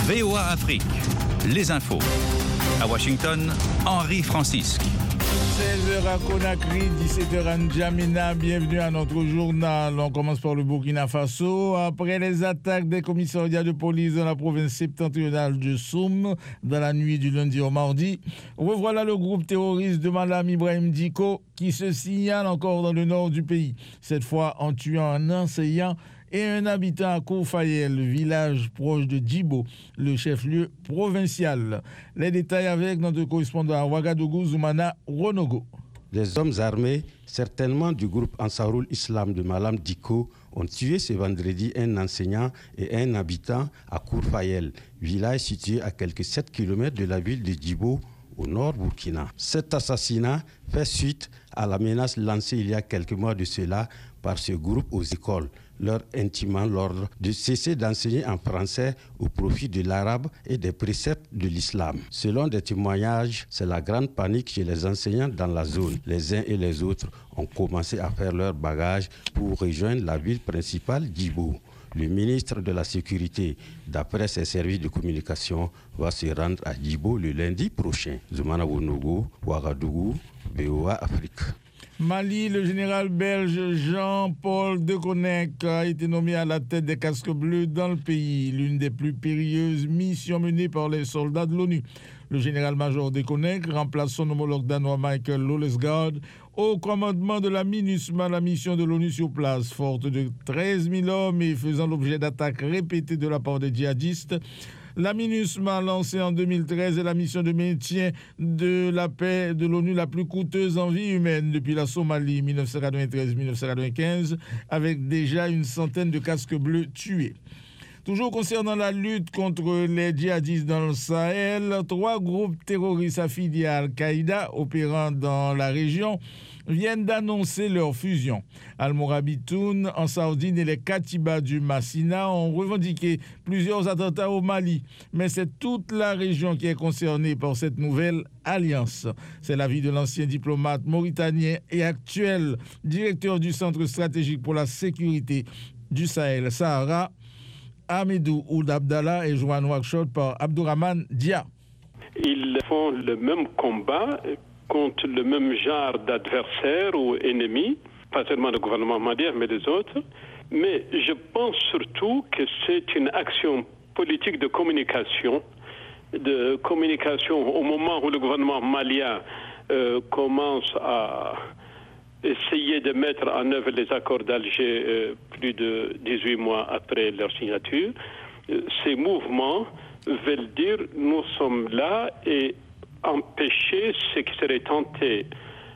VOA Afrique, les infos. À Washington, Henri Francisque. 16h à Conakry, 17h à N'Djamena. Bienvenue à notre journal. On commence par le Burkina Faso. Après les attaques des commissariats de police dans la province septentrionale de Soum, dans la nuit du lundi au mardi, revoilà le groupe terroriste de Malam Ibrahim Dicko qui se signale encore dans le nord du pays. Cette fois en tuant un enseignant et un habitant à Koufayel, village proche de Djibo, le chef-lieu provincial. Les détails avec notre correspondant à Ouagadougou, Zoumana Ronogo. Les hommes armés, certainement du groupe Ansarul Islam de Malam Dicko, ont tué ce vendredi un enseignant et un habitant à Koufayel, village situé à quelques 7 km de la ville de Djibo, au nord Burkina. Cet assassinat fait suite à la menace lancée il y a quelques mois de cela par ce groupe aux écoles, leur intimant l'ordre de cesser d'enseigner en français au profit de l'arabe et des préceptes de l'islam. Selon des témoignages, c'est la grande panique chez les enseignants dans la zone. Les uns et les autres ont commencé à faire leur bagage pour rejoindre la ville principale Djibo. Le ministre de la Sécurité, d'après ses services de communication, va se rendre à Djibo le lundi prochain. Zoumana Wonogo, Ouagadougou, VOA Afrique. Mali, le général belge Jean-Paul Deconinck a été nommé à la tête des casques bleus dans le pays, l'une des plus périlleuses missions menées par les soldats de l'ONU. Le général-major Deconinck remplace son homologue danois Michael Lollesgaard au commandement de la MINUSMA, la mission de l'ONU sur place, forte de 13 000 hommes et faisant l'objet d'attaques répétées de la part des djihadistes. La MINUSMA, lancée en 2013, est la mission de maintien de la paix de l'ONU la plus coûteuse en vie humaine depuis la Somalie 1993-1995, avec déjà une centaine de casques bleus tués. Toujours concernant la lutte contre les djihadistes dans le Sahel, 3 groupes terroristes affiliés à Al-Qaïda opérant dans la région viennent d'annoncer leur fusion. Al-Morabitoun en Sardine et les Katiba du Massina ont revendiqué plusieurs attentats au Mali, mais c'est toute la région qui est concernée par cette nouvelle alliance. C'est l'avis de l'ancien diplomate mauritanien et actuel directeur du Centre stratégique pour la sécurité du Sahel, Sahara, Hamidou Ould Abdallah, et joint en workshop par Abdourahmane Dia. Ils font le même combat contre le même genre d'adversaires ou ennemis, pas seulement le gouvernement malien, mais les autres. Mais je pense surtout que c'est une action politique de communication au moment où le gouvernement malien commence à essayer de mettre en œuvre les accords d'Alger plus de 18 mois après leur signature. Ces mouvements veulent dire nous sommes là et empêcher ce qui serait tenté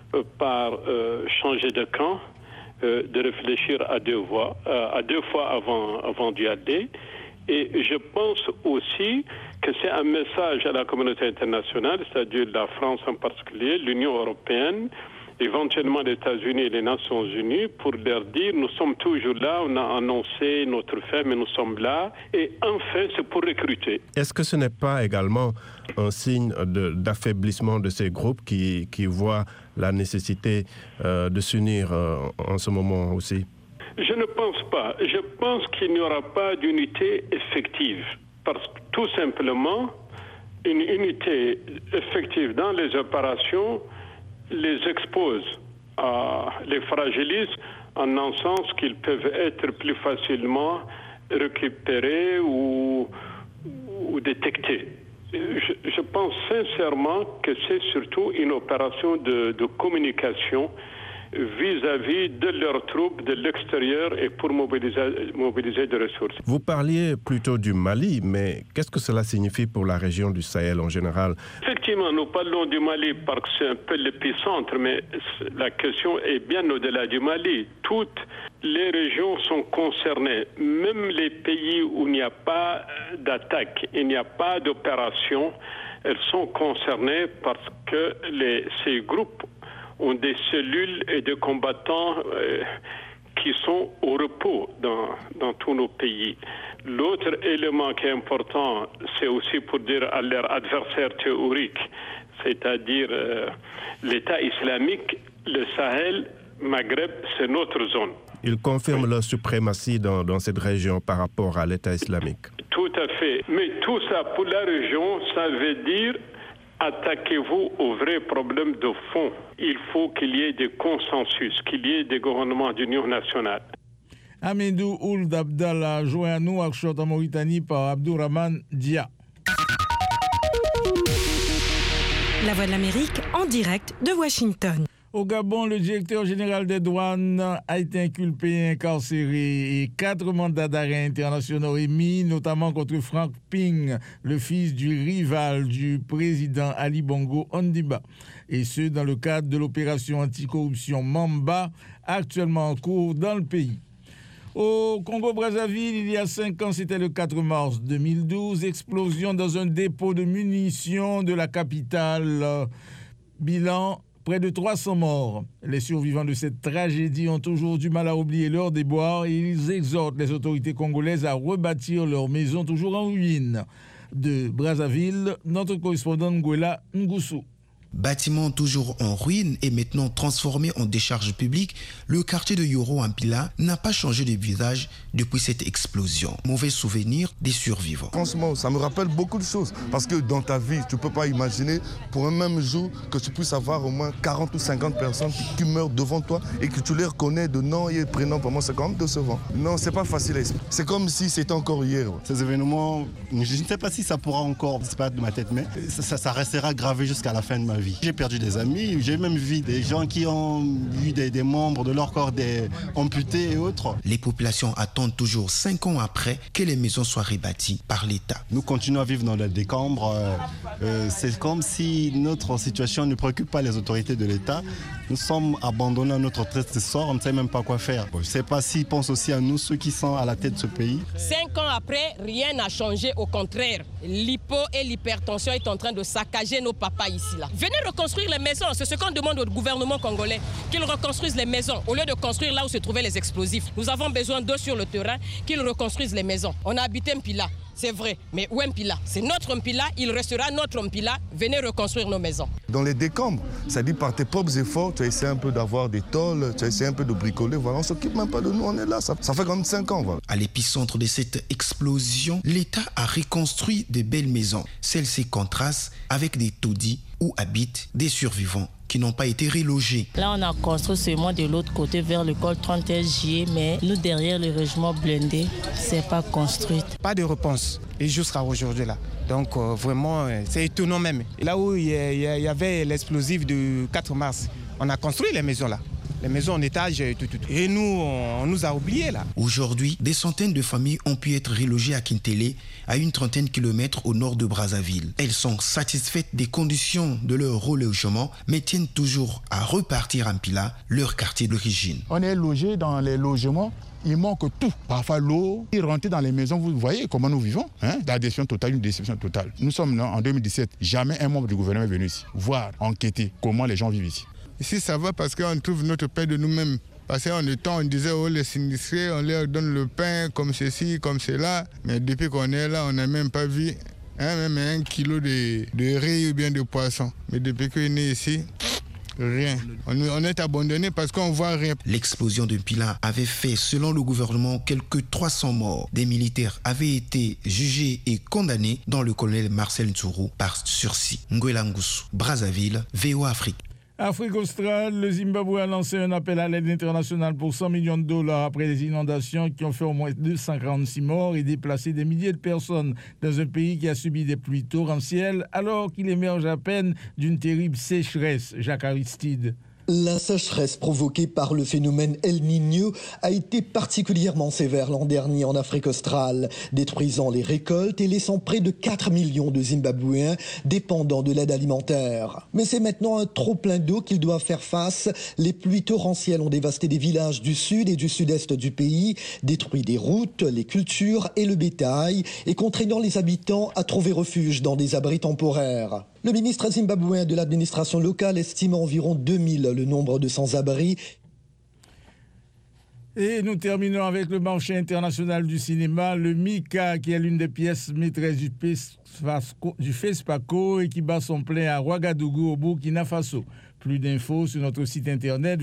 par changer de camp, de réfléchir à deux fois avant d'y aller. Et je pense aussi que c'est un message à la communauté internationale, c'est-à-dire la France en particulier, l'Union européenne, éventuellement les États-Unis et les Nations Unies, pour leur dire nous sommes toujours là, on a annoncé notre fin, mais nous sommes là. Et enfin, c'est pour recruter. Est-ce que ce n'est pas également un signe d'affaiblissement de ces groupes qui voient la nécessité de s'unir en ce moment aussi? Je ne pense pas. Je pense qu'il n'y aura pas d'unité effective. Parce que tout simplement, une unité effective dans les opérations les expose, les fragilise en un sens qu'ils peuvent être plus facilement récupérés ou détectés. Je pense sincèrement que c'est surtout une opération de communication vis-à-vis de leurs troupes de l'extérieur et pour mobiliser des ressources. Vous parliez plutôt du Mali, mais qu'est-ce que cela signifie pour la région du Sahel en général? Effectivement, nous parlons du Mali parce que c'est un peu l'épicentre, mais la question est bien au-delà du Mali. Toutes les régions sont concernées, même les pays où il n'y a pas d'attaque, il n'y a pas d'opération, elles sont concernées parce que ces groupes ont des cellules et des combattants qui sont au repos dans tous nos pays. L'autre élément qui est important, c'est aussi pour dire à leurs adversaires théoriques, c'est-à-dire l'État islamique, le Sahel, Maghreb, c'est notre zone. Ils confirment leur suprématie dans cette région par rapport à l'État islamique. Tout à fait. Mais tout ça, pour la région, ça veut dire attaquez-vous aux vrais problèmes de fond. Il faut qu'il y ait des consensus, qu'il y ait des gouvernements d'union nationale. Amidou Ould Abdallah, joint à nous à Nouakchott en Mauritanie par Abdourahmane Dia. La Voix de l'Amérique en direct de Washington. Au Gabon, le directeur général des douanes a été inculpé et incarcéré et 4 mandats d'arrêt internationaux émis, notamment contre Frank Ping, le fils du rival du président Ali Bongo Ondimba. Et ce, dans le cadre de l'opération anticorruption Mamba, actuellement en cours dans le pays. Au Congo-Brazzaville, il y a 5 ans, c'était le 4 mars 2012, explosion dans un dépôt de munitions de la capitale. Bilan, près de 300 morts. Les survivants de cette tragédie ont toujours du mal à oublier leur déboire et ils exhortent les autorités congolaises à rebâtir leurs maisons toujours en ruine. De Brazzaville, notre correspondant Nguela Ngussou. Bâtiment toujours en ruine et maintenant transformé en décharge publique, le quartier de Yoro Ampila n'a pas changé de visage depuis cette explosion. Mauvais souvenir des survivants. Franchement, ça me rappelle beaucoup de choses. Parce que dans ta vie, tu ne peux pas imaginer pour un même jour que tu puisses avoir au moins 40 ou 50 personnes qui meurent devant toi et que tu les reconnais de nom et prénom. Pour moi, c'est quand même décevant. Non, c'est pas facile à expliquer. C'est comme si c'était encore hier. Ces événements, je ne sais pas si ça pourra encore disparaître de ma tête, mais ça restera gravé jusqu'à la fin de ma vie. J'ai perdu des amis, j'ai même vu des gens qui ont eu des membres de leur corps amputés et autres. Les populations attendent toujours 5 ans après que les maisons soient rebâties par l'État. Nous continuons à vivre dans les décombres. C'est comme si notre situation ne préoccupe pas les autorités de l'État. Nous sommes abandonnés à notre triste sort, on ne sait même pas quoi faire. Je ne sais pas s'ils pensent aussi à nous, ceux qui sont à la tête de ce pays. 5 ans après, rien n'a changé, au contraire. L'hypo et l'hypertension est en train de saccager nos papas ici. Là. Venez reconstruire les maisons, c'est ce qu'on demande au gouvernement congolais, qu'ils reconstruisent les maisons, au lieu de construire là où se trouvaient les explosifs. Nous avons besoin d'eux sur le terrain, qu'ils reconstruisent les maisons. On a habité Mpila, c'est vrai, mais où Mpila? C'est notre Mpila, il restera notre Mpila, venez reconstruire nos maisons. Dans les décombres, ça dit par tes propres efforts, tu as essayé un peu d'avoir des tôles, tu as essayé un peu de bricoler, voilà, on ne s'occupe même pas de nous, on est là, ça fait quand même 5 ans. Voilà. À l'épicentre de cette explosion, l'État a reconstruit de belles maisons. Celles-ci contrastent avec des taudis où habitent des survivants qui n'ont pas été relogés. Là, on a construit seulement de l'autre côté vers l'école 31 juillet, mais nous, derrière le régiment blindé, c'est pas construit. Pas de réponse, et jusqu'à aujourd'hui là. Donc vraiment, c'est étonnant même. Et là où il y avait l'explosif du 4 mars, on a construit les maisons là. Les maisons en étage, tout. Et nous, on nous a oubliés là. Aujourd'hui, des centaines de familles ont pu être relogées à Kintélé, à une trentaine de kilomètres au nord de Brazzaville. Elles sont satisfaites des conditions de leur relogement, mais tiennent toujours à repartir à Mpila, leur quartier d'origine. On est logé dans les logements. Il manque tout. Parfois l'eau, il rentre dans les maisons. Vous voyez comment nous vivons. La déception totale, une déception totale. Nous sommes là en 2017. Jamais un membre du gouvernement est venu ici voir, enquêter comment les gens vivent ici. Ici, ça va parce qu'on trouve notre paix de nous-mêmes. Parce qu'en temps, on disait, oh, les sinistrés, on leur donne le pain comme ceci, comme cela. Mais depuis qu'on est là, on n'a même pas vu même 1 kilo de riz ou bien de poisson. Mais depuis qu'on est ici, rien. On est abandonné parce qu'on ne voit rien. L'explosion de Mpila avait fait, selon le gouvernement, quelques 300 morts. Des militaires avaient été jugés et condamnés, dont le colonel Marcel Ntourou, par sursis. Nguela Ngussou, Brazzaville, VOA Afrique. Afrique australe, le Zimbabwe a lancé un appel à l'aide internationale pour 100 millions de dollars après les inondations qui ont fait au moins 246 morts et déplacé des milliers de personnes dans un pays qui a subi des pluies torrentielles alors qu'il émerge à peine d'une terrible sécheresse. Jacques Aristide. La sécheresse provoquée par le phénomène El Niño a été particulièrement sévère l'an dernier en Afrique australe, détruisant les récoltes et laissant près de 4 millions de Zimbabwéens dépendants de l'aide alimentaire. Mais c'est maintenant un trop-plein d'eau qu'ils doivent faire face. Les pluies torrentielles ont dévasté des villages du sud et du sud-est du pays, détruit des routes, les cultures et le bétail, et contraignant les habitants à trouver refuge dans des abris temporaires. Le ministre zimbabwéen de l'administration locale estime à environ 2000 le nombre de sans-abri. Et nous terminons avec le marché international du cinéma, le Mika, qui est l'une des pièces maîtresses du FESPACO et qui bat son plein à Ouagadougou, au Burkina Faso. Plus d'infos sur notre site internet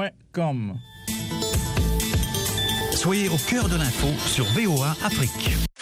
voaafrique.com. Soyez au cœur de l'info sur VOA Afrique.